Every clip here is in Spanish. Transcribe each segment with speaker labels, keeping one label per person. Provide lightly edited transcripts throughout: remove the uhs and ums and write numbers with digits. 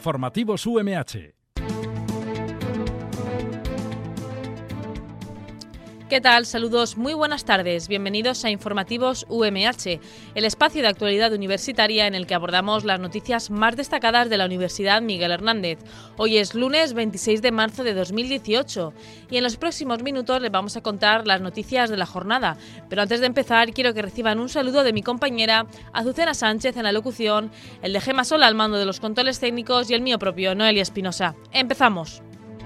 Speaker 1: Informativos UMH.
Speaker 2: ¿Qué tal? Saludos, muy buenas tardes. Bienvenidos a Informativos UMH, el espacio de actualidad universitaria en el que abordamos las noticias más destacadas de la Universidad Miguel Hernández. Hoy es lunes 26 de marzo de 2018 y en los próximos minutos les vamos a contar las noticias de la jornada. Pero antes de empezar, quiero que reciban un saludo de mi compañera Azucena Sánchez en la locución, el de Gema Sola al mando de los controles técnicos y el mío propio, Noelia Espinosa. ¡Empezamos!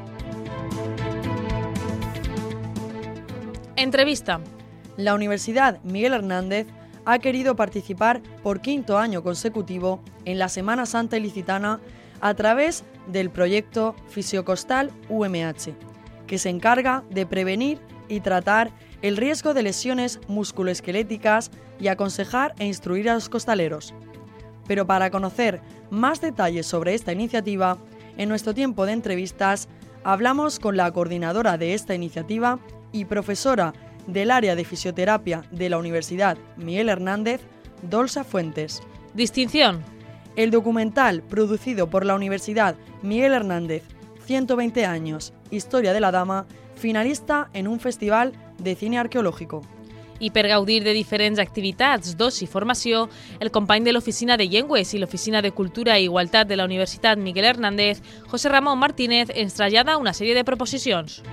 Speaker 2: Entrevista.
Speaker 3: La Universidad Miguel Hernández ha querido participar por quinto año consecutivo en la Semana Santa Ilicitana a través del proyecto Fisiocostal UMH, que se encarga de prevenir y tratar el riesgo de lesiones musculoesqueléticas y aconsejar e instruir a los costaleros. Pero para conocer más detalles sobre esta iniciativa, en nuestro tiempo de entrevistas hablamos con la coordinadora de esta iniciativa y profesora del área de fisioterapia de la Universidad Miguel Hernández, Dolsa Fuentes.
Speaker 2: Distinción.
Speaker 3: El documental producido por la Universidad Miguel Hernández, 120 años, Historia de la Dama, finalista en un festival de cine arqueológico.
Speaker 2: I per gaudir de diferents activitats d'oci i formació, el company de l'Oficina de Llengües i l'Oficina de Cultura i Igualtat de la Universitat Miguel Hernández, José Ramón Martínez, ens trasllada una sèrie de proposicions.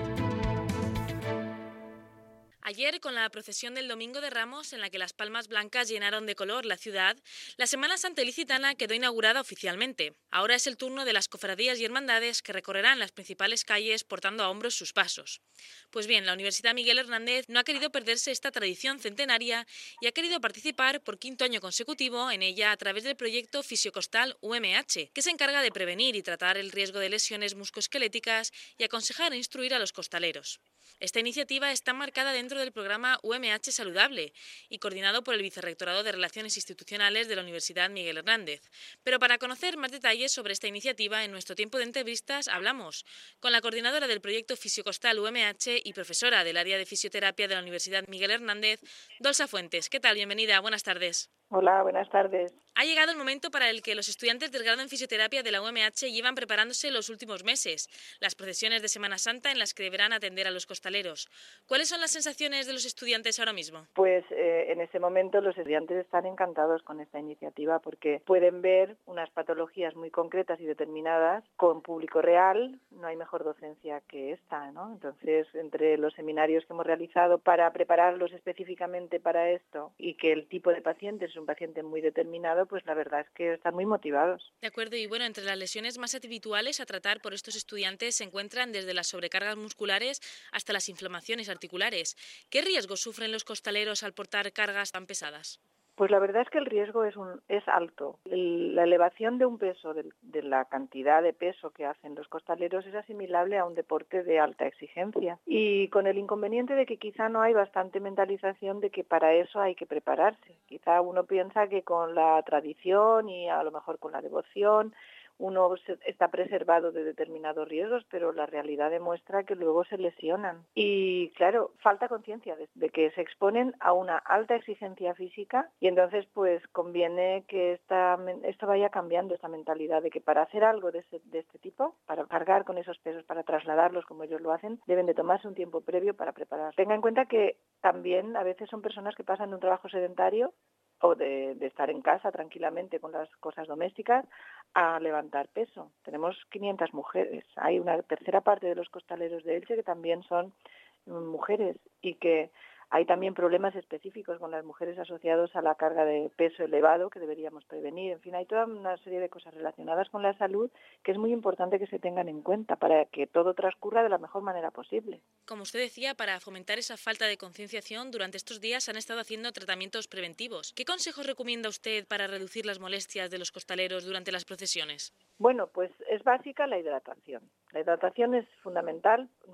Speaker 2: Ayer, con la procesión del Domingo de Ramos, en la que las palmas blancas llenaron de color la ciudad, la Semana Santa Ilicitana quedó inaugurada oficialmente. Ahora es el turno de las cofradías y hermandades que recorrerán las principales calles portando a hombros sus pasos. Pues bien, la Universidad Miguel Hernández no ha querido perderse esta tradición centenaria y ha querido participar por quinto año consecutivo en ella a través del proyecto Fisiocostal UMH, que se encarga de prevenir y tratar el riesgo de lesiones musculoesqueléticas y aconsejar e instruir a los costaleros. Esta iniciativa está marcada dentro del programa UMH Saludable y coordinado por el Vicerrectorado de Relaciones Institucionales de la Universidad Miguel Hernández. Pero para conocer más detalles sobre esta iniciativa, en nuestro tiempo de entrevistas hablamos con la coordinadora del proyecto Fisiocostal UMH y profesora del área de fisioterapia de la Universidad Miguel Hernández, Dolsa Fuentes. ¿Qué tal? Bienvenida, buenas tardes.
Speaker 4: Hola, buenas tardes.
Speaker 2: Ha llegado el momento para el que los estudiantes del grado en fisioterapia de la UMH llevan preparándose los últimos meses, las procesiones de Semana Santa en las que deberán atender a los costaleros. ¿Cuáles son las sensaciones de los estudiantes ahora mismo?
Speaker 4: Pues en este momento los estudiantes están encantados con esta iniciativa porque pueden ver unas patologías muy concretas y determinadas con público real. No hay mejor docencia que esta, ¿no? Entonces, entre los seminarios que hemos realizado para prepararlos específicamente para esto y que el tipo de paciente es un paciente muy determinado, pues la verdad es que están muy motivados.
Speaker 2: De acuerdo, y bueno, entre las lesiones más habituales a tratar por estos estudiantes se encuentran desde las sobrecargas musculares hasta las inflamaciones articulares. ¿Qué riesgos sufren los costaleros al portar cargas tan pesadas?
Speaker 4: Pues la verdad es que el riesgo es alto. La elevación de un peso, de la cantidad de peso que hacen los costaleros es asimilable a un deporte de alta exigencia. Y con el inconveniente de que quizá no hay bastante mentalización de que para eso hay que prepararse. Quizá uno piensa que con la tradición y a lo mejor con la devoción uno está preservado de determinados riesgos, pero la realidad demuestra que luego se lesionan. Y claro, falta conciencia de que se exponen a una alta exigencia física y entonces pues conviene que esto vaya cambiando, esta mentalidad de que para hacer algo de este tipo, para cargar con esos pesos, para trasladarlos como ellos lo hacen, deben de tomarse un tiempo previo para prepararse. Tenga en cuenta que también a veces son personas que pasan de un trabajo sedentario o de estar en casa tranquilamente con las cosas domésticas a levantar peso. Tenemos 500 mujeres. Hay una tercera parte de los costaleros de Elche que también son mujeres y que hay también problemas específicos con las mujeres asociados a la carga de peso elevado que deberíamos prevenir. En fin, hay toda una serie de cosas relacionadas con la salud que es muy importante que se tengan en cuenta para que todo transcurra de la mejor manera posible.
Speaker 2: Como usted decía, para fomentar esa falta de concienciación, durante estos días han estado haciendo tratamientos preventivos. ¿Qué consejos recomienda usted para reducir las molestias de los costaleros durante las procesiones?
Speaker 4: Bueno, pues es básica la hidratación. La hidratación es fundamental.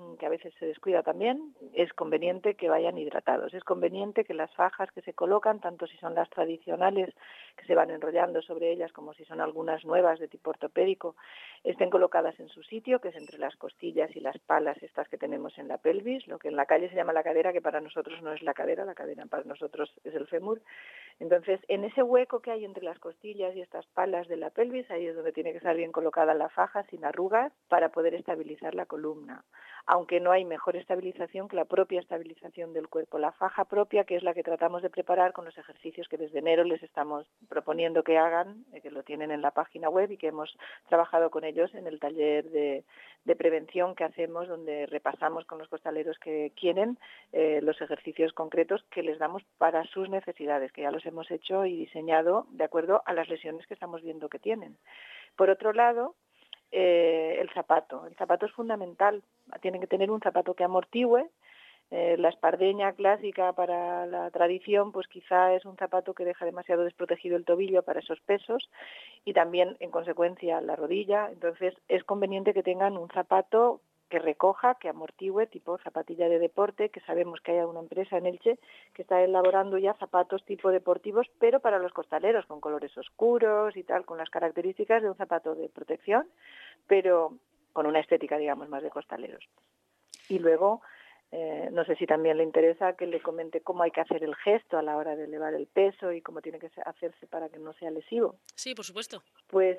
Speaker 4: que a veces se descuida también, es conveniente que vayan hidratados. Es conveniente que las fajas que se colocan, tanto si son las tradicionales que se van enrollando sobre ellas como si son algunas nuevas de tipo ortopédico, estén colocadas en su sitio, que es entre las costillas y las palas estas que tenemos en la pelvis, lo que en la calle se llama la cadera, que para nosotros no es la cadera para nosotros es el fémur. Entonces, en ese hueco que hay entre las costillas y estas palas de la pelvis, ahí es donde tiene que estar bien colocada la faja, sin arrugas, para poder estabilizar la columna. Aunque no hay mejor estabilización que la propia estabilización del cuerpo. La faja propia, que es la que tratamos de preparar con los ejercicios que desde enero les estamos proponiendo que hagan, que lo tienen en la página web y que hemos trabajado con ellos en el taller de prevención que hacemos, donde repasamos con los costaleros que quieren los ejercicios concretos que les damos para sus necesidades, que ya los hemos hecho y diseñado de acuerdo a las lesiones que estamos viendo que tienen. Por otro lado, el zapato. El zapato es fundamental. Tienen que tener un zapato que amortigüe. La espardeña clásica para la tradición, pues quizá es un zapato que deja demasiado desprotegido el tobillo para esos pesos y también, en consecuencia, la rodilla. Entonces, es conveniente que tengan un zapato que recoja, que amortigüe, tipo zapatilla de deporte, que sabemos que hay una empresa en Elche que está elaborando ya zapatos tipo deportivos, pero para los costaleros, con colores oscuros y tal, con las características de un zapato de protección, pero con una estética, digamos, más de costaleros. Y luego, no sé si también le interesa que le comente cómo hay que hacer el gesto a la hora de elevar el peso y cómo tiene que hacerse para que no sea lesivo.
Speaker 2: Sí, por supuesto.
Speaker 4: Pues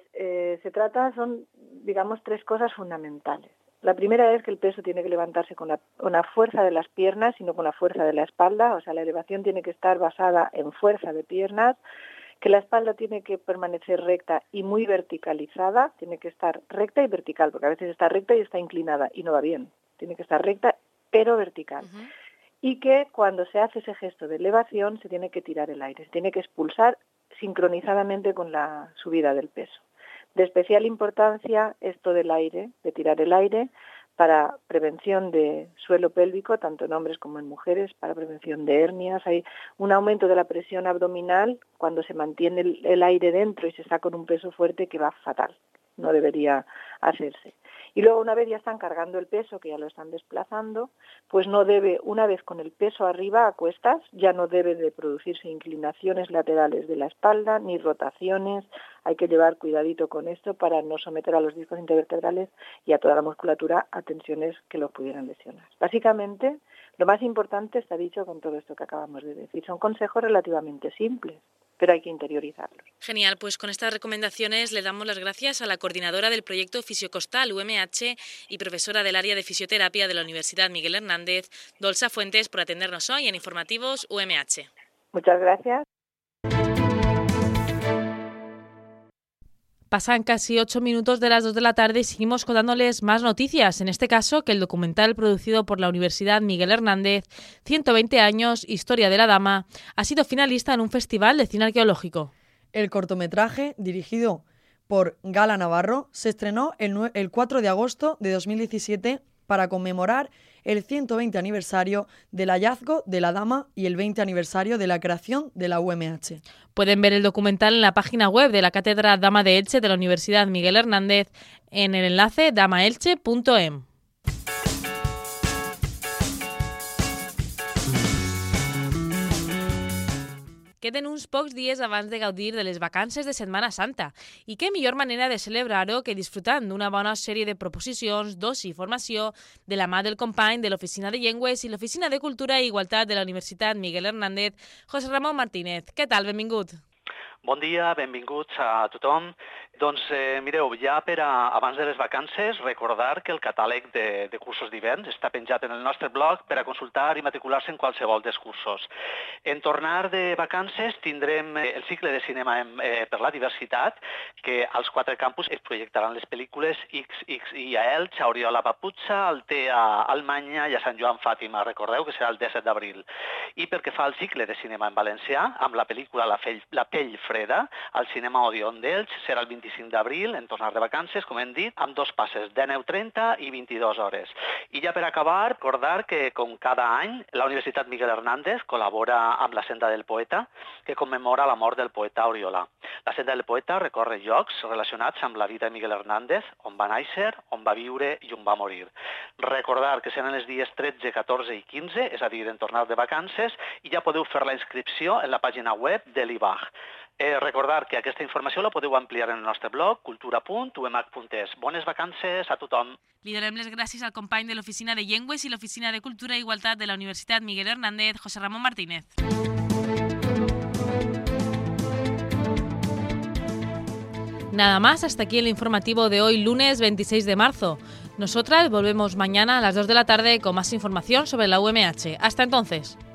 Speaker 4: son, digamos, 3 cosas fundamentales. La primera es que el peso tiene que levantarse con la fuerza de las piernas y no con la fuerza de la espalda, o sea, la elevación tiene que estar basada en fuerza de piernas, que la espalda tiene que permanecer recta y muy verticalizada, tiene que estar recta y vertical, porque a veces está recta y está inclinada y no va bien, tiene que estar recta pero vertical. Uh-huh. Y que cuando se hace ese gesto de elevación se tiene que tirar el aire, se tiene que expulsar sincronizadamente con la subida del peso. De especial importancia esto del aire, de tirar el aire, para prevención de suelo pélvico, tanto en hombres como en mujeres, para prevención de hernias. Hay un aumento de la presión abdominal cuando se mantiene el aire dentro y se está con un peso fuerte que va fatal, no debería hacerse. Y luego, una vez ya están cargando el peso, que ya lo están desplazando, pues no debe, una vez con el peso arriba a cuestas, ya no debe de producirse inclinaciones laterales de la espalda ni rotaciones. Hay que llevar cuidadito con esto para no someter a los discos intervertebrales y a toda la musculatura a tensiones que los pudieran lesionar. Básicamente, lo más importante está dicho con todo esto que acabamos de decir. Son consejos relativamente simples, pero hay que interiorizarlos.
Speaker 2: Genial, pues con estas recomendaciones le damos las gracias a la coordinadora del proyecto Fisiocostal UMH y profesora del área de fisioterapia de la Universidad Miguel Hernández, Dolça Fuentes, por atendernos hoy en Informativos UMH.
Speaker 4: Muchas gracias.
Speaker 2: Pasan casi 8 minutos de las 2 de la tarde y seguimos contándoles más noticias. En este caso, que el documental producido por la Universidad Miguel Hernández, 120 años, Historia de la Dama, ha sido finalista en un festival de cine arqueológico.
Speaker 3: El cortometraje, dirigido por Gala Navarro, se estrenó el 4 de agosto de 2017 para conmemorar el 120 aniversario del hallazgo de la dama y el 20 aniversario de la creación de la UMH.
Speaker 2: Pueden ver el documental en la página web de la Cátedra Dama de Elche de la Universidad Miguel Hernández en el enlace damaelche.em. Queden uns pocs dies abans de gaudir de les vacances de Setmana Santa. I què millor manera de celebrar-ho que disfrutant d'una bona sèrie de proposicions, d'oci i formació de la mà del company de l'Oficina de Llengües i l'Oficina de Cultura i Igualtat de la Universitat Miguel Hernández, José Ramon Martínez. Què tal? Benvingut.
Speaker 1: Bon dia, benvinguts a tothom. Doncs mireu, ja per abans de les vacances, recordar que el catàleg de cursos d'hivern està penjat en el nostre blog per a consultar i matricular-se en qualsevol dels cursos. En tornar de vacances tindrem el cicle de cinema per la diversitat, que als 4 campus es projectaran les pel·lícules XXI a Elx, a Oriola Paputxa, al T a Almanya i a Sant Joan Fàtima. Recordeu que serà el 17 d'abril. I pel que fa al cicle de cinema en valencià, amb la pel·lícula La pell freda, al cinema Odeon d'Elx, serà el 25 25 d'abril, en tornar de vacances, com hem dit, amb 2 passes, de 9:30 i 22 hores. I ja per acabar, recordar que, com cada any, la Universitat Miguel Hernández col·labora amb la Senda del Poeta, que commemora la mort del poeta Oriola. La Senda del Poeta recorre llocs relacionats amb la vida de Miguel Hernández, on va néixer, on va viure i on va morir. Recordar que seran els dies 13, 14 i 15, és a dir, en tornar de vacances, i ja podeu fer la inscripció en la pàgina web de l'IBAG. Recordar que aquesta informació la podeu ampliar en el nostre blog cultura.umag.es. Bones vacances a tothom.
Speaker 2: Li donem les gràcies al company de l'Oficina de Llengües i l'Oficina de Cultura i Igualtat de la Universitat Miguel Hernández, José Ramón Martínez. Nada más, hasta aquí el informativo de hoy, lunes 26 de marzo. Nosotras volvemos mañana a las 2 de la tarde con más información sobre la UMH. Hasta entonces.